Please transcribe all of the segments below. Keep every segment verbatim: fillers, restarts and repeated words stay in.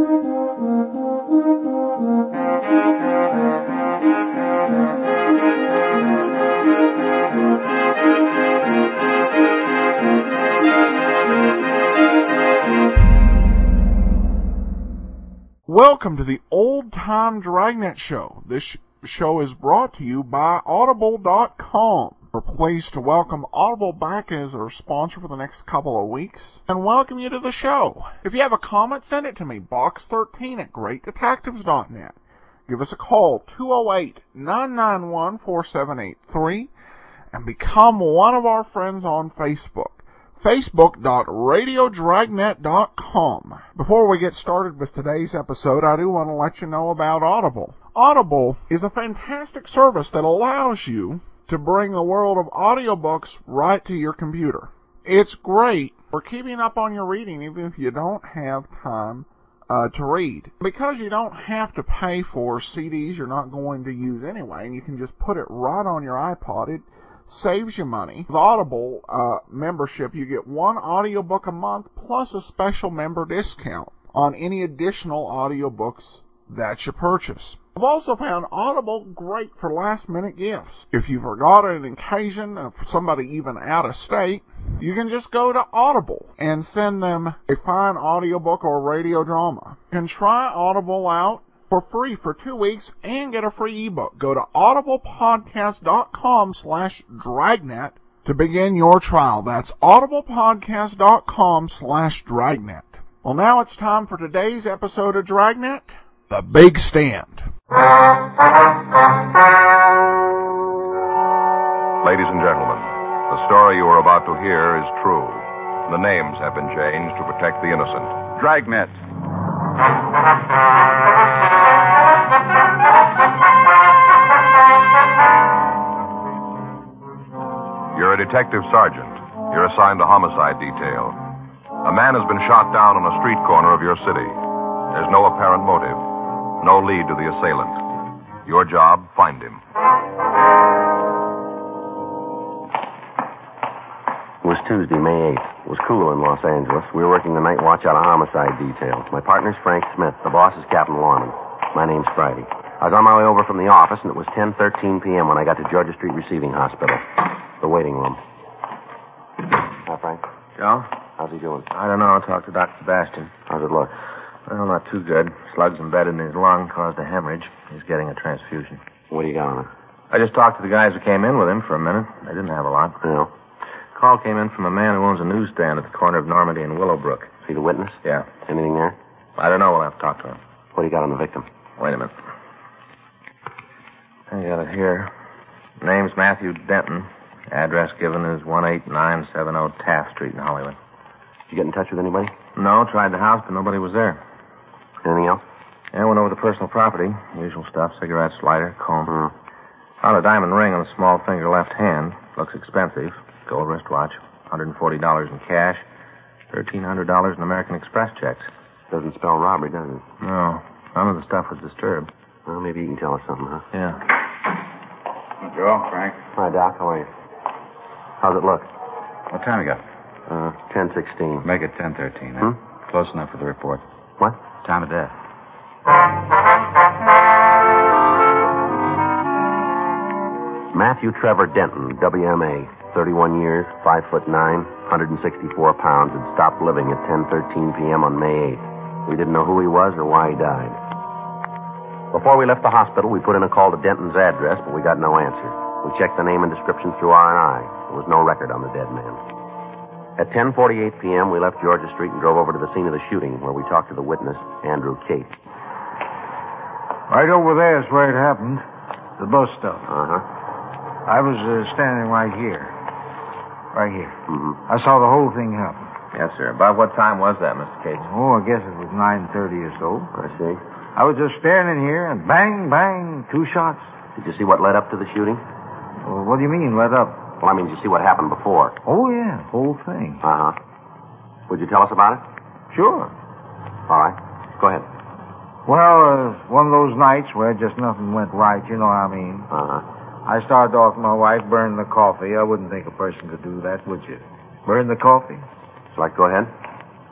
Welcome to the Old Time Dragnet Show. This sh- show is brought to you by Audible dot com. We're pleased to welcome Audible back as our sponsor for the next couple of weeks and welcome you to the show. If you have a comment, send it to me, box thirteen at great detectives dot net. Give us a call, two oh eight, nine nine one, four seven eight three, and become one of our friends on Facebook. Facebook dot radio dragnet dot com. Before we get started with today's episode, I do want to let you know about Audible. Audible is a fantastic service that allows you to bring the world of audiobooks right to your computer. It's great for keeping up on your reading even if you don't have time uh, to read. Because you don't have to pay for C Ds you're not going to use anyway, and you can just put it right on your iPod, it saves you money. With Audible uh, membership, you get one audiobook a month plus a special member discount on any additional audiobooks that you purchase. I've also found Audible great for last-minute gifts. If you forgot an occasion uh, for somebody even out of state, you can just go to Audible and send them a fine audiobook or radio drama. You can try Audible out for free for two weeks and get a free ebook. Go to audible podcast dot com slash dragnet to begin your trial. That's audible podcast dot com slash dragnet. Well, now it's time for today's episode of Dragnet, The Big Stand. Ladies and gentlemen, the story you are about to hear is true. The names have been changed to protect the innocent. Dragnet. You're a detective sergeant. You're assigned to homicide detail. A man has been shot down on a street corner of your city. There's no apparent motive, no lead to the assailant. Your job, find him. It was Tuesday, May eighth. It was cooler in Los Angeles. We were working the night watch out of homicide detail. My partner's Frank Smith. The boss is Captain Lorman. My name's Friday. I was on my way over from the office, and it was ten thirteen p.m. when I got to Georgia Street Receiving Hospital. The waiting room. Hi, Frank. Joe? How's he doing? I don't know. I'll talk to Doctor Sebastian. How's it look? Well, not too good. Slugs embedded in his lung caused a hemorrhage. He's getting a transfusion. What do you got on it? I just talked to the guys who came in with him for a minute. They didn't have a lot. No. Call came in from a man who owns a newsstand at the corner of Normandy and Willowbrook. See the witness? Yeah. Anything there? I don't know. We'll have to talk to him. What do you got on the victim? Wait a minute. I got it here. Name's Matthew Denton. Address given is one eight nine seven zero Taft Street in Hollywood. Did you get in touch with anybody? No, tried the house, but nobody was there. Anything else? Yeah, went over the personal property. Usual stuff. Cigarettes, lighter, comb. Hmm. Found a diamond ring on the small finger left hand. Looks expensive. Gold wristwatch. one hundred forty dollars in cash. thirteen hundred dollars in American Express checks. Doesn't spell robbery, does it? No. None of the stuff was disturbed. Well, maybe you can tell us something, huh? Yeah. Joe, Frank. Hi, Doc. How are you? How's it look? What time you got? Uh, ten sixteen. Make it ten thirteen. Hmm? Close enough for the report. What? Time of death. Matthew Trevor Denton, W M A, thirty-one years, five foot nine, one hundred sixty-four pounds, had stopped living at ten thirteen p.m. on May eighth. We didn't know who he was or why he died. Before we left the hospital, we put in a call to Denton's address, but we got no answer. We checked the name and description through R and I. There was no record on the dead man. At ten forty-eight p.m., we left Georgia Street and drove over to the scene of the shooting, where we talked to the witness, Andrew Cate. Right over there is where it happened. The bus stop. Uh-huh. I was uh, standing right here. Right here. Mm-hmm. I saw the whole thing happen. Yes, sir. About what time was that, Mister Cate? Oh, I guess it was nine thirty or so. I see. I was just standing here, and bang, bang, two shots. Did you see what led up to the shooting? Well, what do you mean, let up? Well, I mean, did you see what happened before? Oh, yeah, whole thing. Uh-huh. Would you tell us about it? Sure. All right. Go ahead. Well, uh, one of those nights where just nothing went right, you know what I mean. Uh-huh. I started off my wife burning the coffee. I wouldn't think a person could do that, would you? Burn the coffee? Shall I go ahead?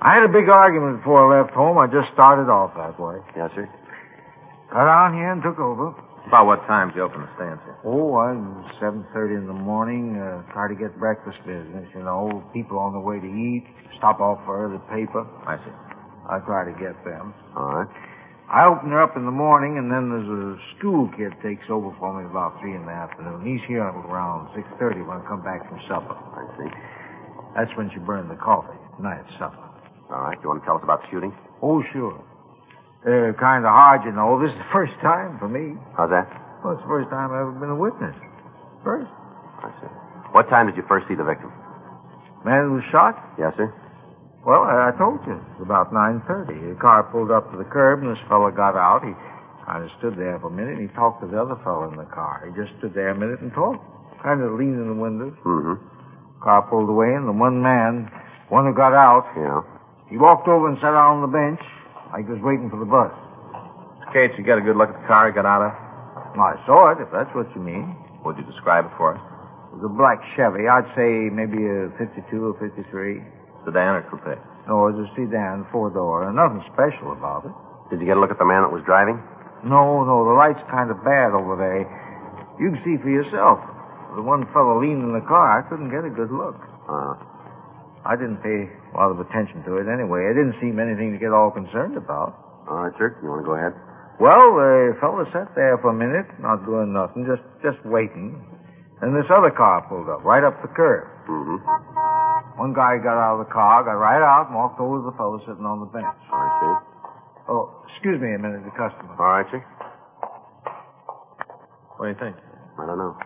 I had a big argument before I left home. I just started off that way. Yes, sir. Got down here and took over. About what time did you open the stand, sir? Oh, I was seven thirty in the morning. Uh, try to get breakfast business, you know. People on the way to eat. Stop off for the paper. I see. I try to get them. All right. I open her up in the morning, and then there's a school kid takes over for me about three in the afternoon. He's here around six thirty when I come back from supper. I see. That's when she burned the coffee. Night supper. All right. You want to tell us about the shooting? Oh, sure. Uh, kind of hard, you know. This is the first time for me. How's that? Well, it's the first time I've ever been a witness. First. I see. What time did you first see the victim? Man who was shot? Yes, sir. Well, I, I told you. It was about nine thirty. The car pulled up to the curb, and this fellow got out. He kind of stood there for a minute, and he talked to the other fellow in the car. He just stood there a minute and talked, kind of leaning in the window. Mm-hmm. Car pulled away, and the one man, one who got out, Yeah. he walked over and sat down on the bench like he was waiting for the bus. Kate, you got a good look at the car he got out of? I saw it, if that's what you mean. Would you describe it for us? It was a black Chevy. I'd say maybe a fifty-two or fifty-three. Sedan or coupe? No, it was a sedan, four-door. Nothing special about it. Did you get a look at the man that was driving? No, no, the light's kind of bad over there. You can see for yourself. The one fellow leaning in the car, I couldn't get a good look. Uh, I didn't pay a lot of attention to it anyway. It didn't seem anything to get all concerned about. all right, sir. You want to go ahead? Well, the fellow sat there for a minute, not doing nothing, just just waiting. And this other car pulled up, right up the curb. Mm-hmm. One guy got out of the car, got right out, and walked over to the fellow sitting on the bench. I see. Oh, excuse me a minute, the customer. All right, sir. What do you think? I don't know.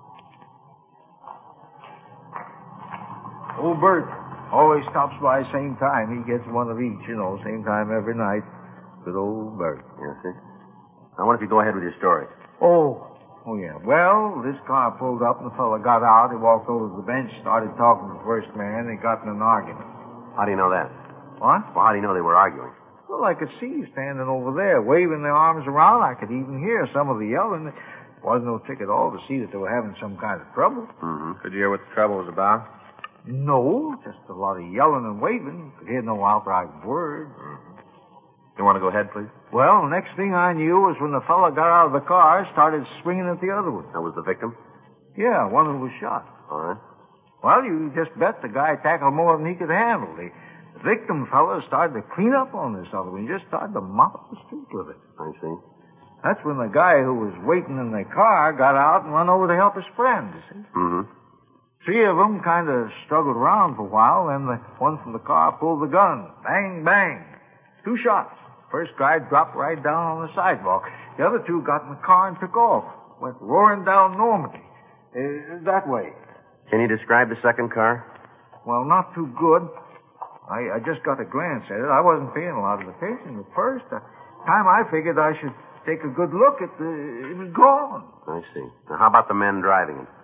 Old Bert always stops by same time. He gets one of each, you know, same time every night. Good old Bert. Yes, sir. Now, why don't you go ahead with your story? Oh, oh yeah. Well, this car pulled up and the fellow got out. He walked over to the bench, started talking to the first man. They got in an argument. How do you know that? What? Well, how do you know they were arguing? Well, I could see you standing over there, waving their arms around. I could even hear some of the yelling. There wasn't no trick at all to see that they were having some kind of trouble. Mm-hmm. Could you hear what the trouble was about? No, just a lot of yelling and waving. Could hear no outright word. You want to go ahead, please? Well, next thing I knew was when the fellow got out of the car, started swinging at the other one. That was the victim? Yeah, one who was shot. All right. Well, you just bet the guy tackled more than he could handle. The, the victim fellow started to clean up on this other one. He just started to mop the street with it. I see. That's when the guy who was waiting in the car got out and went over to help his friend, you see. Mm-hmm. Three of them kind of struggled around for a while, then the one from the car pulled the gun. Bang, bang. Two shots. First guy dropped right down on the sidewalk. The other two got in the car and took off. Went roaring down Normandy. Uh, that way. Can you describe the second car? Well, not too good. I, I just got a glance at it. I wasn't paying a lot of attention at first. The time I figured I should take a good look at the... It was gone. I see. Now, how about the men driving it?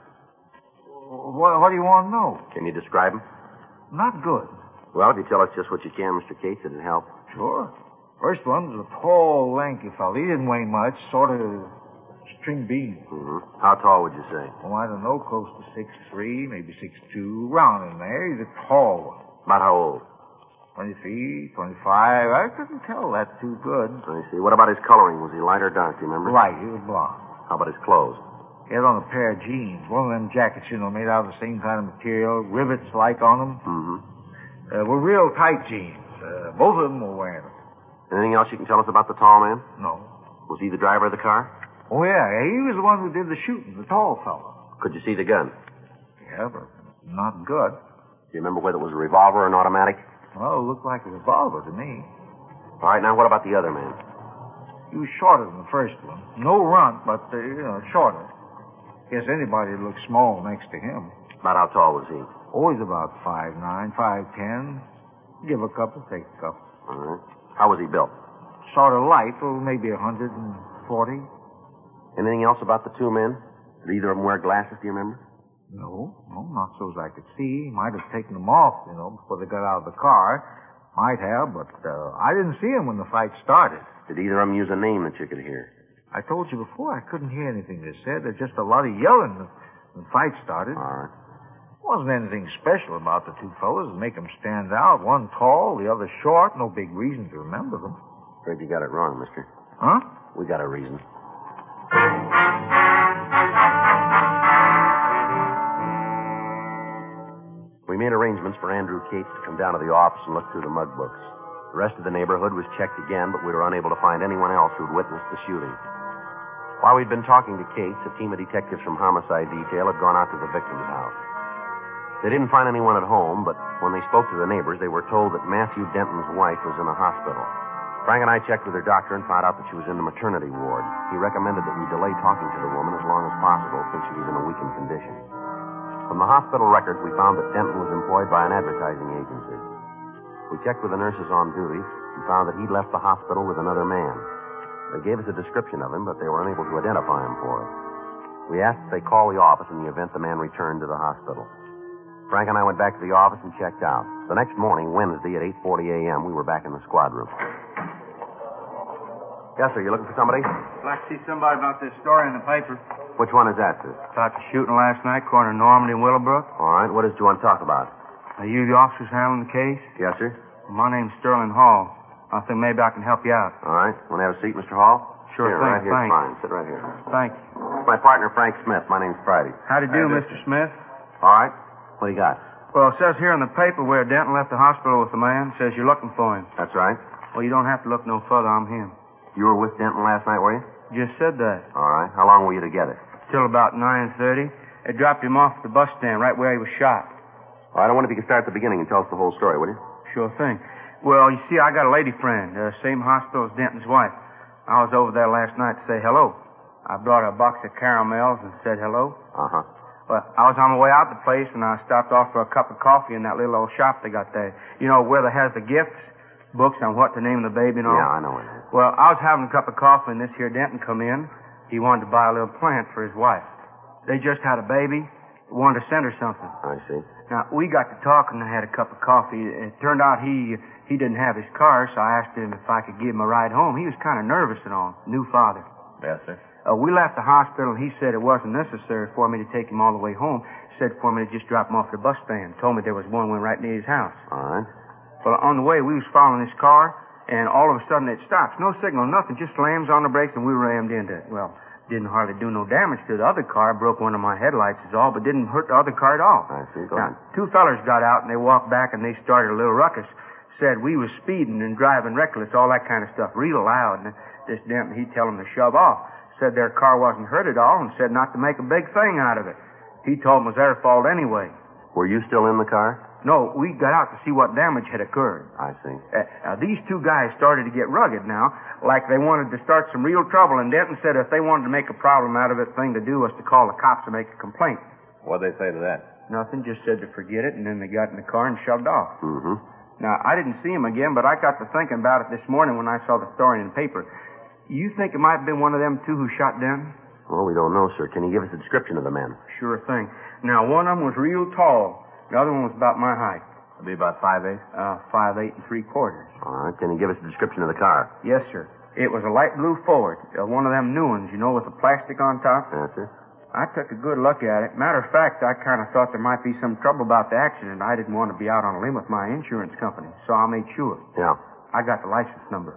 What, what do you want to know? Can you describe them? Not good. Well, if you tell us just what you can, Mister Cates, it'd help. Sure. First one was a tall, lanky fellow. He didn't weigh much, sort of string bean. Mm-hmm. How tall would you say? Oh, I don't know, close to six three, maybe six two, round in there. He's a tall one. About how old? twenty-three, twenty-five. I couldn't tell that too good. I see. What about his coloring? Was he light or dark, do you remember? Light. He was blonde. How about his clothes? He had on a pair of jeans. One of them jackets, you know, made out of the same kind of material, rivets like on them. Mm-hmm. Uh, were real tight jeans. Uh, both of them were wearing them. Anything else you can tell us about the tall man? No. Was he the driver of the car? Oh, yeah. He was the one who did the shooting, the tall fellow. Could you see the gun? Yeah, but not good. Do you remember whether it was a revolver or an automatic? Well, it looked like a revolver to me. All right, now what about the other man? He was shorter than the first one. No runt, but, uh, you know, shorter. Guess anybody would look small next to him. About how tall was he? Always about five nine, five ten. Give a couple, take a couple. All right. How was he built? Sort of light, oh, maybe a hundred forty. Anything else about the two men? Did either of them wear glasses, do you remember? No, no, not so as I could see. Might have taken them off, you know, before they got out of the car. Might have, but uh, I didn't see them when the fight started. Did either of them use a name that you could hear? I told you before I couldn't hear anything they said. There's just a lot of yelling when the fight started. All right. Wasn't anything special about the two fellows that make them stand out. One tall, the other short. No big reason to remember them. Afraid you got it wrong, mister. Huh? We got a reason. We made arrangements for Andrew Cates to come down to the office and look through the mug books. The rest of the neighborhood was checked again, but we were unable to find anyone else who'd witnessed the shooting. While we'd been talking to Cates, a team of detectives from Homicide Detail had gone out to the victim's house. They didn't find anyone at home, but when they spoke to the neighbors, they were told that Matthew Denton's wife was in a hospital. Frank and I checked with her doctor and found out that she was in the maternity ward. He recommended that we delay talking to the woman as long as possible since she was in a weakened condition. From the hospital records, we found that Denton was employed by an advertising agency. We checked with the nurses on duty and found that he'd left the hospital with another man. They gave us a description of him, but they were unable to identify him for us. We asked that they call the office in the event the man returned to the hospital. Frank and I went back to the office and checked out. The next morning, Wednesday, at eight forty a.m., we were back in the squad room. Yes, sir. You looking for somebody? I'd like to see somebody about this story in the paper. Which one is that, sir? About the shooting last night, corner of Normandy and Willowbrook. All right. What did you want to talk about? Are you the officers handling the case? Yes, sir. My name's Sterling Hall. I think maybe I can help you out. All right. Want to have a seat, Mister Hall? Sure here, thing, right here. thanks. Fine. Sit right here. Thank you. This is my partner, Frank Smith. My name's Friday. How do you do, Mister Smith? All right. What do you got? Well, it says here in the paper where Denton left the hospital with the man. It says you're looking for him. That's right. Well, you don't have to look no further. I'm him. You were with Denton last night, were you? Just said that. All right. How long were you together? Till about nine thirty. They dropped him off at the bus stand right where he was shot. All right. I wonder if you could start at the beginning and tell us the whole story, will you? Sure thing. Well, you see, I got a lady friend, uh, same hospital as Denton's wife. I was over there last night to say hello. I brought her a box of caramels and said hello. Uh-huh. Well, I was on my way out the place, and I stopped off for a cup of coffee in that little old shop they got there. You know, where they has the gifts, books on what to name the baby and all. Yeah, I know it. Well, I was having a cup of coffee, and this here Denton come in. He wanted to buy a little plant for his wife. They just had a baby, wanted to send her something. I see. Now, we got to talking and had a cup of coffee. It turned out he he didn't have his car, so I asked him if I could give him a ride home. He was kind of nervous and all. New father. Yes, sir. Uh, we left the hospital, and he said it wasn't necessary for me to take him all the way home. Said for me to just drop him off at the bus stand. Told me there was one went right near his house. All right. Well, on the way, we was following his car, and all of a sudden it stops. No signal, nothing. Just slams on the brakes, and we rammed into it. Well, didn't hardly do no damage to the other car. Broke one of my headlights is all, but didn't hurt the other car at all. I see. Go Now, ahead. two fellers got out, and they walked back, and they started a little ruckus. Said we was speeding and driving reckless, all that kind of stuff, real loud. And this Denton, he'd tell them to shove off. Said their car wasn't hurt at all, and said not to make a big thing out of it. He told them it was their fault anyway. Were you still in the car? No, we got out to see what damage had occurred. I see. Uh, now, these two guys started to get rugged now, like they wanted to start some real trouble, and Denton said if they wanted to make a problem out of it, the thing to do was to call the cops and make a complaint. What'd they say to that? Nothing, just said to forget it, and then they got in the car and shoved off. Mm-hmm. Now, I didn't see him again, but I got to thinking about it this morning when I saw the story in the paper. You think it might have been one of them two who shot Denton? Well, we don't know, sir. Can you give us a description of the men? Sure thing. Now, one of them was real tall. The other one was about my height. It'd be about five eight. Uh, five eight and three quarters. All right. Can you give us a description of the car? Yes, sir. It was a light blue Ford, uh, one of them new ones, you know, with the plastic on top. Yes, sir. I took a good look at it. Matter of fact, I kind of thought there might be some trouble about the accident. I didn't want to be out on a limb with my insurance company, so I made sure. Yeah. I got the license number.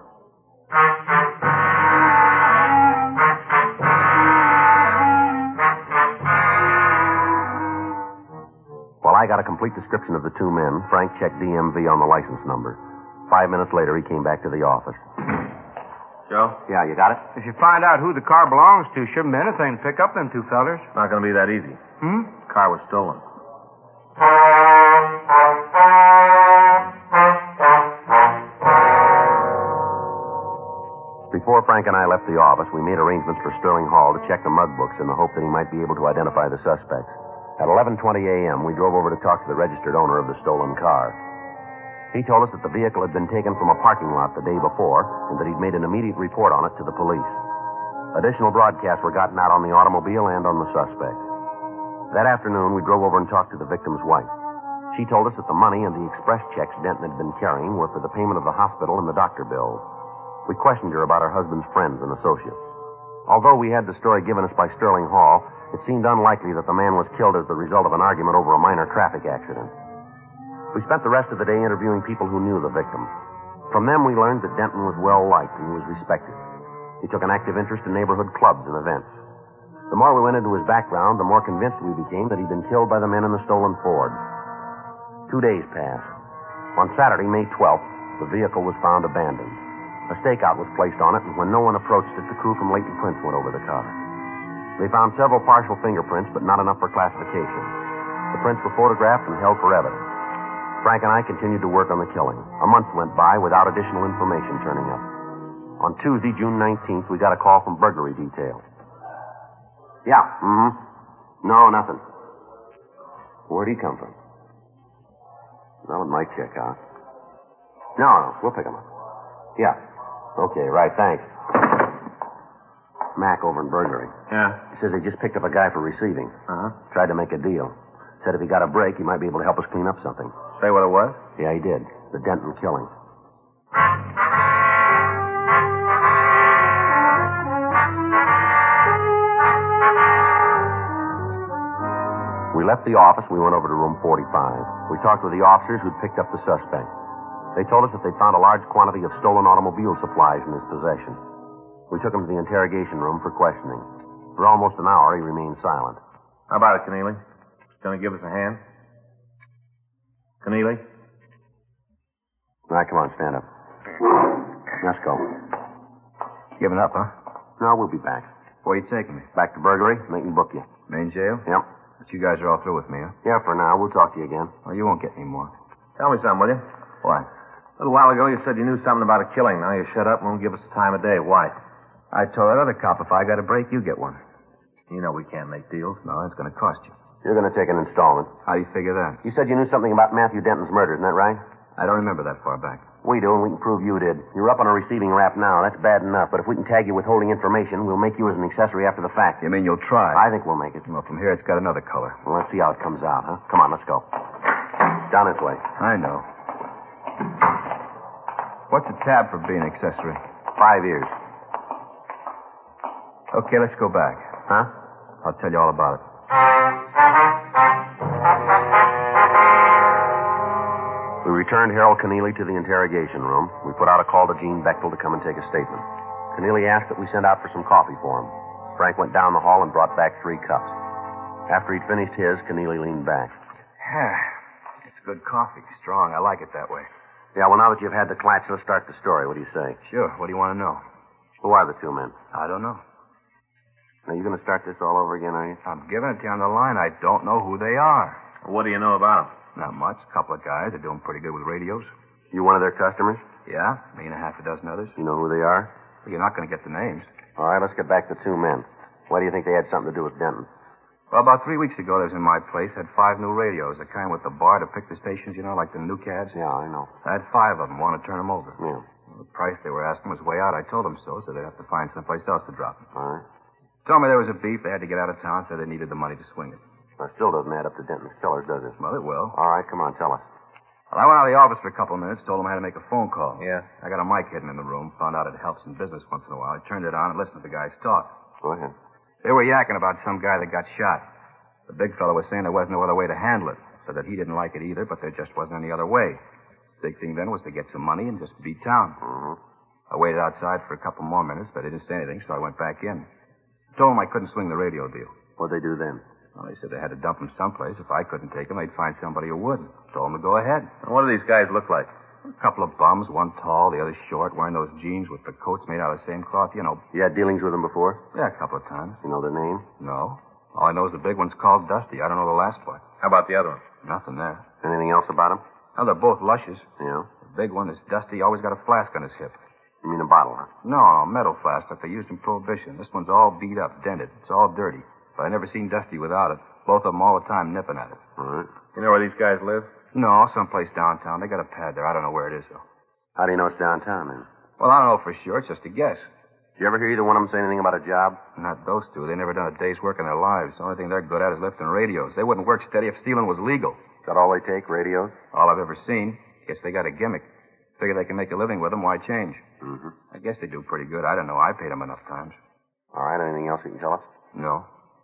While I got a complete description of the two men, Frank checked D M V on the license number. Five minutes later, he came back to the office. Joe? Yeah, you got it? If you find out who the car belongs to, shouldn't be anything to pick up them two fellers. Not gonna be that easy. Hmm? Car was stolen. Before Frank and I left the office, we made arrangements for Sterling Hall to check the mug books in the hope that he might be able to identify the suspects. At eleven twenty a.m., we drove over to talk to the registered owner of the stolen car. He told us that the vehicle had been taken from a parking lot the day before and that he'd made an immediate report on it to the police. Additional broadcasts were gotten out on the automobile and on the suspect. That afternoon, we drove over and talked to the victim's wife. She told us that the money and the express checks Denton had been carrying were for the payment of the hospital and the doctor bills. We questioned her about her husband's friends and associates. Although we had the story given us by Sterling Hall, It seemed unlikely that the man was killed as the result of an argument over a minor traffic accident. We spent the rest of the day interviewing people who knew the victim. From them, we learned that Denton was well-liked and he was respected. He took an active interest in neighborhood clubs and events. The more we went into his background, the more convinced we became that he'd been killed by the men in the stolen Ford. Two days passed. On Saturday, May twelfth, the vehicle was found abandoned. A stakeout was placed on it, and when no one approached it, the crew from Leighton Prince went over the car. They found several partial fingerprints, but not enough for classification. The prints were photographed and held for evidence. Frank and I continued to work on the killing. A month went by without additional information turning up. On Tuesday, June nineteenth, we got a call from burglary detail. Yeah, mm-hmm. No, nothing. Where'd he come from? Well, it might check out. No, no, we'll pick him up. Yeah. Okay, right, thanks. Mac over in burglary. Yeah? He says they just picked up a guy for receiving. Uh-huh. Tried to make a deal. Said if he got a break, he might be able to help us clean up something. Say what it was? Yeah, he did. The Denton killing. We left the office and we went over to room forty-five. We talked with the officers who'd picked up the suspect. They told us that they found a large quantity of stolen automobile supplies in his possession. We took him to the interrogation room for questioning. For almost an hour, he remained silent. How about it, Keneally? Gonna give us a hand? Keneally? All right, come on, stand up. Let's go. Giving up, huh? No, we'll be back. Where you taking me? Back to burglary, make me book you. Main jail? Yep. But you guys are all through with me, huh? Yeah, for now. We'll talk to you again. Well, you won't get any more. Tell me something, will you? What? A little while ago, you said you knew something about a killing. Now you shut up and won't give us the time of day. Why? I told that other cop if I got a break, you get one. You know we can't make deals. No, it's going to cost you. You're going to take an installment. How do you figure that? You said you knew something about Matthew Denton's murder, isn't that right? I don't remember that far back. We do, and we can prove you did. You're up on a receiving rap now. That's bad enough. But if we can tag you with holding information, we'll make you as an accessory after the fact. You mean you'll try? I think we'll make it. Well, from here, it's got another color. Well, let's see how it comes out, huh? Come on, let's go. Down this way. I know. What's a tab for being accessory? Five years. Okay, let's go back. Huh? I'll tell you all about it. We returned Harold Keneally to the interrogation room. We put out a call to Gene Bechtel to come and take a statement. Keneally asked that we send out for some coffee for him. Frank went down the hall and brought back three cups. After he'd finished his, Keneally leaned back. It's good coffee. Strong. I like it that way. Yeah, well, now that you've had the clutch, let's start the story. What do you say? Sure. What do you want to know? Who are the two men? I don't know. Are you going to start this all over again, are you? I'm giving it to you on the line. I don't know who they are. What do you know about them? Not much. A couple of guys. They're doing pretty good with radios. You one of their customers? Yeah. Me and a half a dozen others. You know who they are? Well, you're not going to get the names. All right, let's get back to two men. Why do you think they had something to do with Denton? Well, about three weeks ago, they was in my place. Had five new radios. The kind with the bar to pick the stations, you know, like the new cads. Yeah, I know. I had five of them. Want to turn them over. Yeah. Well, the price they were asking was way out. I told them so, so they'd have to find someplace else to drop them. All right. Told me there was a beef. They had to get out of town, so they needed the money to swing it. That still doesn't add up to Denton's killers, does it? Well, it will. All right, come on, tell us. Well, I went out of the office for a couple of minutes, told them I had to make a phone call. Yeah. I got a mic hidden in the room, found out it helps in business once in a while. I turned it on and listened to the guys talk. Go ahead. They were yakking about some guy that got shot. The big fellow was saying there wasn't no other way to handle it, so that he didn't like it either, but there just wasn't any other way. Big thing then was to get some money and just beat town. Mm-hmm. I waited outside for a couple more minutes, but they didn't say anything, so I went back in. Told them I couldn't swing the radio deal. What'd they do then? Well, they said they had to dump him someplace. If I couldn't take him, they'd find somebody who would. Told them to go ahead. And what do these guys look like? A couple of bums, one tall, the other short, wearing those jeans with the coats made out of the same cloth, you know. You had dealings with them before? Yeah, a couple of times. You know their name? No. All I know is the big one's called Dusty. I don't know the last part. How about the other one? Nothing there. Anything else about them? Well, they're both lushes. Yeah. The big one is Dusty. Always got a flask on his hip. You mean a bottle, huh? No, a metal flask like they used in Prohibition. This one's all beat up, dented. It's all dirty. But I never seen Dusty without it. Both of them all the time nipping at it. All right. You know where these guys live? No, someplace downtown. They got a pad there. I don't know where it is, though. How do you know it's downtown, then? Well, I don't know for sure. It's just a guess. Did you ever hear either one of them say anything about a job? Not those two. They never done a day's work in their lives. The only thing they're good at is lifting radios. They wouldn't work steady if stealing was legal. Is that all they take, radios? All I've ever seen. Guess they got a gimmick. Figure they can make a living with them. Why change? Mm-hmm. I guess they do pretty good. I don't know. I paid them enough times. All right, anything else you can tell us? No.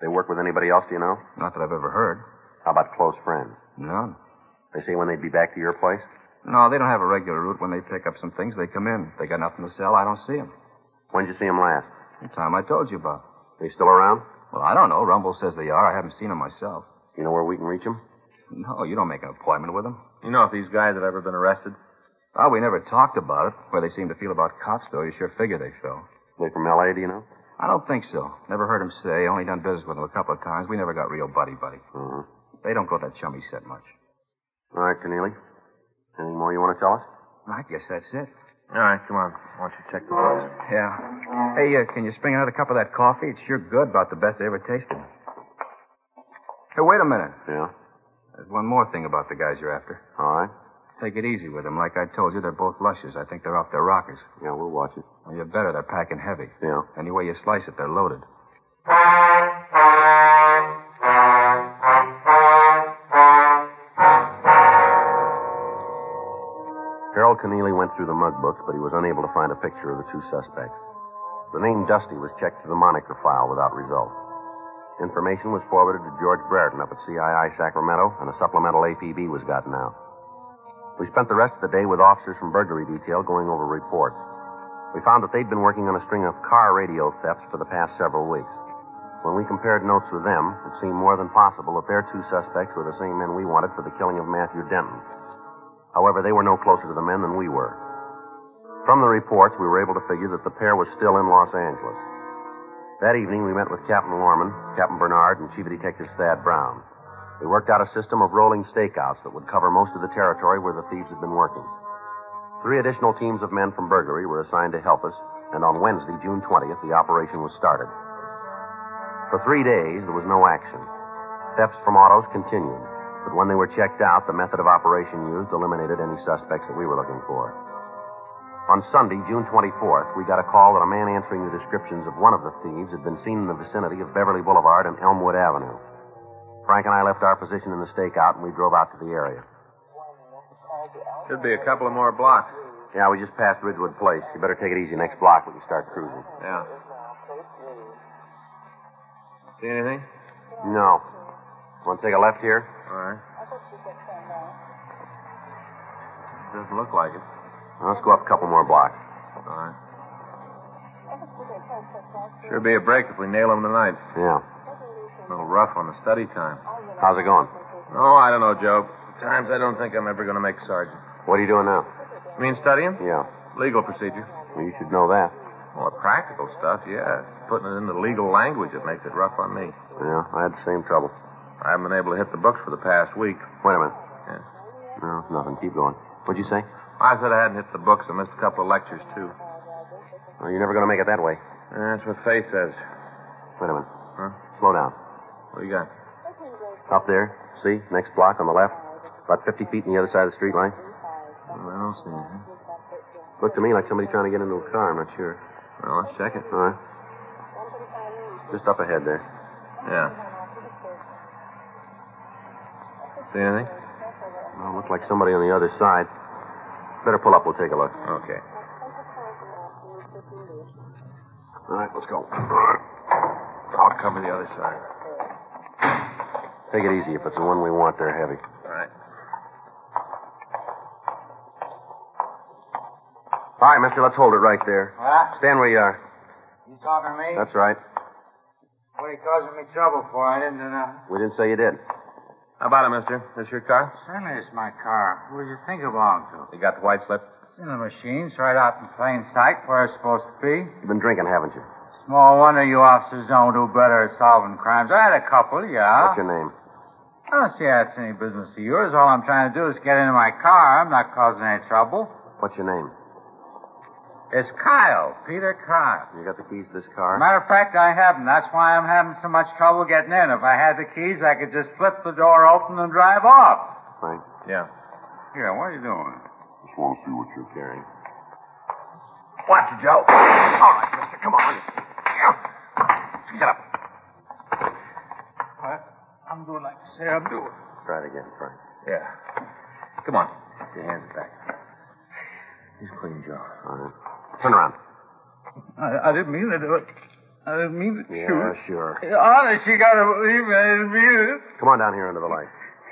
They work with anybody else, do you know? Not that I've ever heard. How about close friends? None. They say when they'd be back to your place? No, they don't have a regular route. When they pick up some things, they come in. If they got nothing to sell, I don't see them. When'd you see them last? The time I told you about. They still around? Well, I don't know. Rumble says they are. I haven't seen them myself. You know where we can reach them? No, you don't make an appointment with them. You know if these guys have ever been arrested? Well, we never talked about it. Where they seem to feel about cops, though, you sure figure they feel. They from L A, do you know? I don't think so. Never heard them say. Only done business with them a couple of times. We never got real buddy-buddy. Mm-hmm. They don't go that chummy set much. All right, Keneally. Anything more you want to tell us? I guess that's it. All right, come on. Why don't you check the books? Yeah. Hey, uh, can you spring another cup of that coffee? It's sure good. About the best I ever tasted. Hey, wait a minute. Yeah? There's one more thing about the guys you're after. All right. Take it easy with them. Like I told you, they're both lushes. I think they're off their rockers. Yeah, we'll watch it. Well, you're better. They're packing heavy. Yeah. Any way you slice it, they're loaded. Harold Keneally went through the mug books, but he was unable to find a picture of the two suspects. The name Dusty was checked to the moniker file without result. Information was forwarded to George Brereton up at C I I Sacramento, and a supplemental A P B was gotten out. We spent the rest of the day with officers from burglary detail going over reports. We found that they'd been working on a string of car radio thefts for the past several weeks. When we compared notes with them, it seemed more than possible that their two suspects were the same men we wanted for the killing of Matthew Denton. However, they were no closer to the men than we were. From the reports, we were able to figure that the pair was still in Los Angeles. That evening, we met with Captain Lorman, Captain Bernard, and Chief Detective Thad Brown. We worked out a system of rolling stakeouts that would cover most of the territory where the thieves had been working. Three additional teams of men from burglary were assigned to help us, and on Wednesday, June twentieth, the operation was started. For three days, there was no action. Thefts from autos continued, but when they were checked out, the method of operation used eliminated any suspects that we were looking for. On Sunday, June twenty-fourth, we got a call that a man answering the descriptions of one of the thieves had been seen in the vicinity of Beverly Boulevard and Elmwood Avenue. Frank and I left our position in the stakeout, and we drove out to the area. Should be a couple of more blocks. Yeah, we just passed Ridgewood Place. You better take it easy. Next block, we can start cruising. Yeah. See anything? No. Want to take a left here? All right. Doesn't look like it. Let's go up a couple more blocks. All right. Sure be a break if we nail him tonight. Yeah. A little rough on the study time. How's it going? Oh, I don't know, Joe. At times I don't think I'm ever going to make sergeant. What are you doing now? You mean studying? Yeah. Legal procedure. Well, you should know that. Well, the practical stuff, yeah. Putting it into legal language, it makes it rough on me. Yeah, I had the same trouble. I haven't been able to hit the books for the past week. Wait a minute. Yeah. No, nothing. Keep going. What'd you say? I said I hadn't hit the books. I missed a couple of lectures, too. Well, you're never going to make it that way. That's what Faith says. Wait a minute. Huh? Slow down. What do you got? Up there. See? Next block on the left. About fifty feet on the other side of the street line. Well, I don't see anything. Looked to me like somebody trying to get into a car. I'm not sure. Well, let's check it. All right. Just up ahead there. Yeah. See anything? Well, looked like somebody on the other side. Better pull up. We'll take a look. Okay. All right, let's go. I'll cover the other side. Take it easy. If it's the one we want, they're heavy. All right. All right, mister, let's hold it right there. Huh? Stand where you are. You talking to me? That's right. What are you causing me trouble for? I didn't do nothing. We didn't say you did. How about it, mister? This your car? Certainly it's my car. Who did you think it belonged to? You got the white slip? It's in the machine. It's right out in plain sight where it's supposed to be. You've been drinking, haven't you? Small wonder you officers don't do better at solving crimes. I had a couple, yeah. What's your name? I don't see how it's any business of yours. All I'm trying to do is get into my car. I'm not causing any trouble. What's your name? It's Kyle, Peter Kyle. You got the keys to this car? Matter of fact, I haven't. That's why I'm having so much trouble getting in. If I had the keys, I could just flip the door open and drive off. Frank, Yeah. Here, what are you doing? just want to see what you're carrying. Watch it, Joe. All right, mister, come on. Get up. What? I'm doing like you say I'm doing. Try it again, Frank. Yeah. Come on. Put your hands back. He's clean, Joe. All right. Turn around. I, I didn't mean to do it. I didn't mean to Yeah, shoot. sure. Honest, you gotta believe me. I didn't mean it. Come on down here under the light.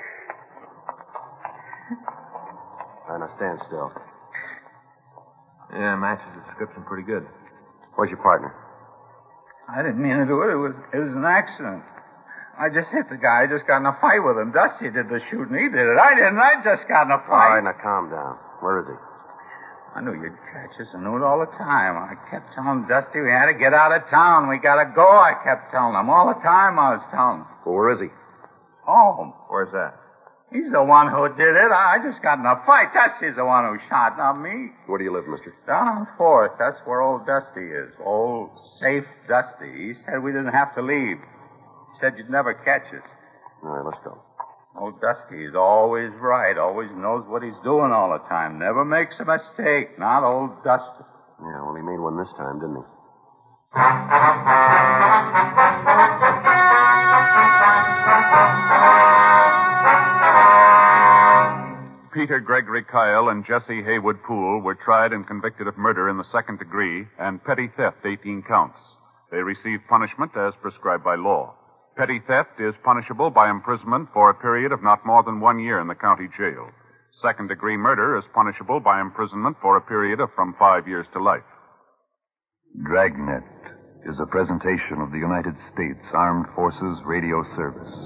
All right, now stand still. Yeah, matches the description pretty good. Where's your partner? I didn't mean to do it. It was, it was an accident. I just hit the guy. I just got in a fight with him. Dusty did the shooting. He did it. I didn't. I just got in a All fight. right, now calm down. Where is he? I knew you'd catch us. I knew it all the time. I kept telling Dusty we had to get out of town. We gotta go. I kept telling him. All the time I was telling him. Well, where is he? Home. Where's that? He's the one who did it. I just got in a fight. Dusty's the one who shot, not me. Where do you live, mister? Down on Fourth. That's where old Dusty is. Old, safe Dusty. He said we didn't have to leave. He said you'd never catch us. All right, let's go. Old Dusty is always right. Always knows what he's doing all the time. Never makes a mistake. Not old Dusty. Yeah, well, he made one this time, didn't he? Peter Gregory Kyle and Jesse Haywood Poole were tried and convicted of murder in the second degree and petty theft, eighteen counts. They received punishment as prescribed by law. Petty theft is punishable by imprisonment for a period of not more than one year in the county jail. Second degree murder is punishable by imprisonment for a period of from five years to life. Dragnet is a presentation of the United States Armed Forces Radio Service.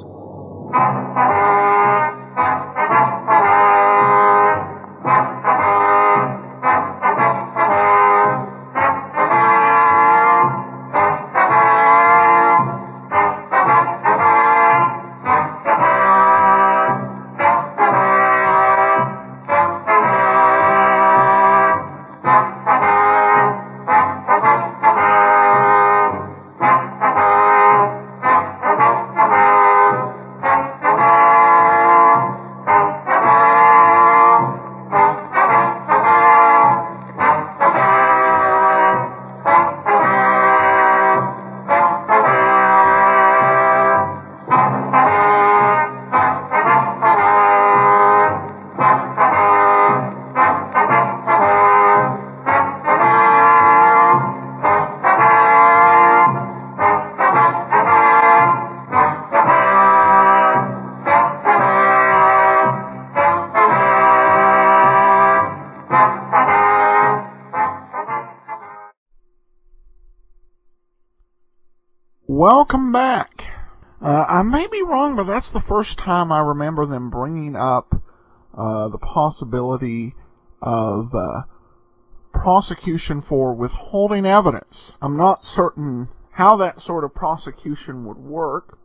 Welcome back. Uh, I may be wrong, but that's the first time I remember them bringing up uh, the possibility of uh, prosecution for withholding evidence. I'm not certain how that sort of prosecution would work,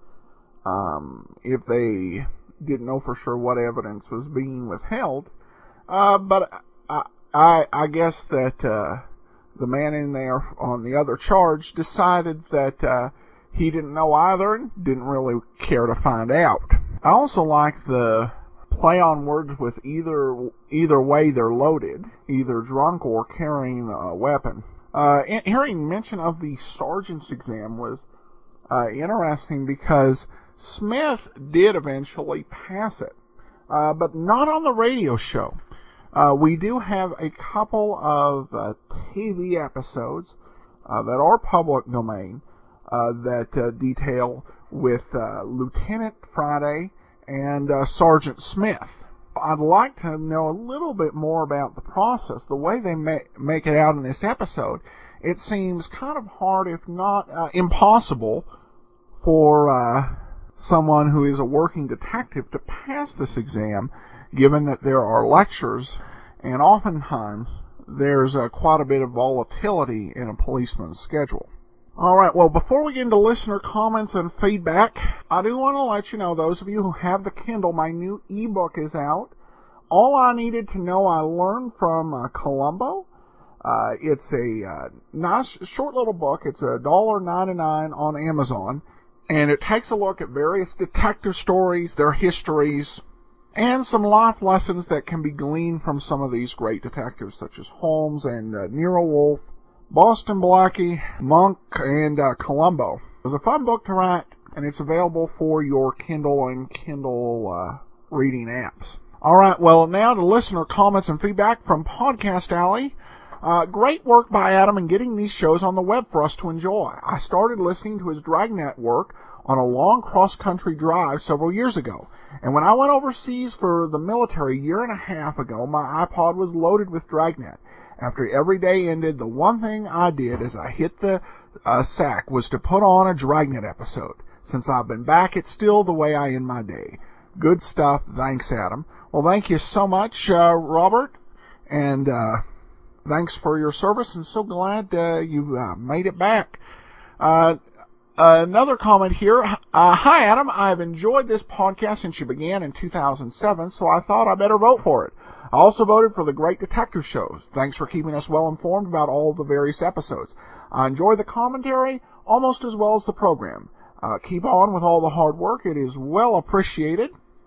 um, if they didn't know for sure what evidence was being withheld. Uh, but I, I, I guess that uh, the man in there on the other charge decided that uh, he didn't know either and didn't really care to find out. I also like the play on words with either either way they're loaded, either drunk or carrying a weapon. Uh, hearing mention of the sergeant's exam was uh, interesting because Smith did eventually pass it, uh, but not on the radio show. Uh, we do have a couple of uh, T V episodes uh, that are public domain uh, that uh, detail with uh, Lieutenant Friday and uh, Sergeant Smith. I'd like to know a little bit more about the process. The way they ma- make it out in this episode, it seems kind of hard, if not uh, impossible, for uh, someone who is a working detective to pass this exam, given that there are lectures, and oftentimes there's uh, quite a bit of volatility in a policeman's schedule. Alright, well, before we get into listener comments and feedback, I do want to let you know, those of you who have the Kindle, my new ebook is out. All I Needed to Know I Learned from uh, Columbo. Uh, it's a uh, nice, short little book. It's a one dollar and ninety-nine cents on Amazon, and it takes a look at various detective stories, their histories, and some life lessons that can be gleaned from some of these great detectives, such as Holmes and uh, Nero Wolfe, Boston Blackie, Monk, and uh, Columbo. It was a fun book to write, and it's available for your Kindle and Kindle uh, reading apps. All right, well, now to listener comments and feedback from Podcast Alley. Uh, great work by Adam in getting these shows on the web for us to enjoy. I started listening to his Dragnet work on a long cross-country drive several years ago. And when I went overseas for the military a year and a half ago, my iPod was loaded with Dragnet. After every day ended, the one thing I did as I hit the uh, sack was to put on a Dragnet episode. Since I've been back, it's still the way I end my day. Good stuff. Thanks, Adam. Well, thank you so much, uh, Robert. And uh, thanks for your service, and so glad uh, you uh, made it back. Uh, another comment here. Uh, Hi, Adam. I've enjoyed this podcast since you began in two thousand seven, so I thought I better vote for it. I also voted for the Great Detective shows. Thanks for keeping us well informed about all the various episodes. I enjoy the commentary almost as well as the program. Uh, keep on with all the hard work. It is well appreciated.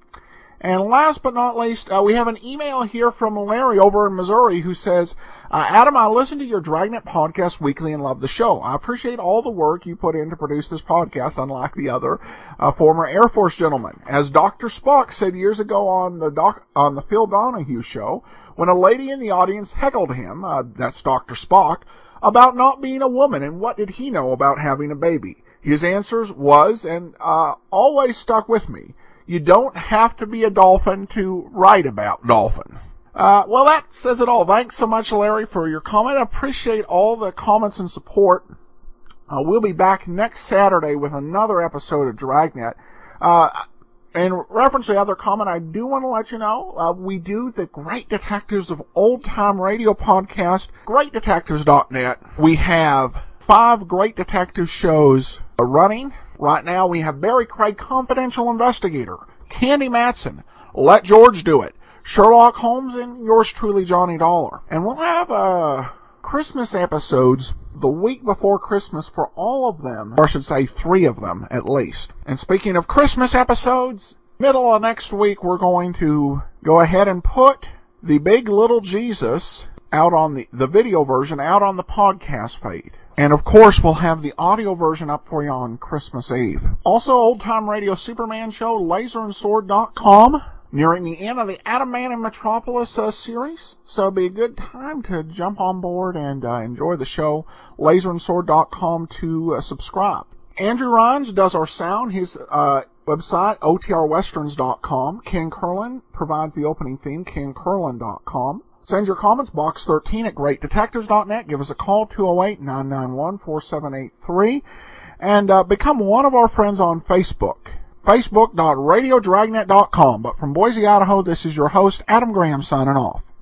And last but not least, uh, we have an email here from Larry over in Missouri who says, uh, Adam, I listen to your Dragnet podcast weekly and love the show. I appreciate all the work you put in to produce this podcast, unlike the other uh, former Air Force gentlemen. As Doctor Spock said years ago on the doc, on the Phil Donahue show, when a lady in the audience heckled him, uh, that's Doctor Spock, about not being a woman and what did he know about having a baby. His answers was, and uh, always stuck with me, you don't have to be a dolphin to write about dolphins. Uh, well, that says it all. Thanks so much, Larry, for your comment. I appreciate all the comments and support. Uh, we'll be back next Saturday with another episode of Dragnet. Uh, in reference to the other comment, I do want to let you know, uh, we do the Great Detectives of Old Time Radio podcast, great detectives dot net. We have five Great Detective shows running. Right now we have Barry Craig, Confidential Investigator, Candy Matson, Let George Do It, Sherlock Holmes, and yours truly, Johnny Dollar. And we'll have uh, Christmas episodes the week before Christmas for all of them, or I should say three of them at least. And speaking of Christmas episodes, middle of next week we're going to go ahead and put the Big Little Jesus out on the, the video version out on the podcast feed. And, of course, we'll have the audio version up for you on Christmas Eve. Also, Old Time Radio Superman Show, laser and sword dot com, nearing the end of the Adam Man in Metropolis uh, series. So it'll be a good time to jump on board and uh, enjoy the show. laser and sword dot com to uh, subscribe. Andrew Rhines does our sound. His uh, website, O T R westerns dot com. Ken Curlin provides the opening theme, ken curlin dot com. Send your comments, box thirteen at great detectives dot net. Give us a call, two oh eight, nine nine one, four seven eight three. And uh, become one of our friends on Facebook, facebook dot radio dragnet dot com. But from Boise, Idaho, this is your host, Adam Graham, signing off.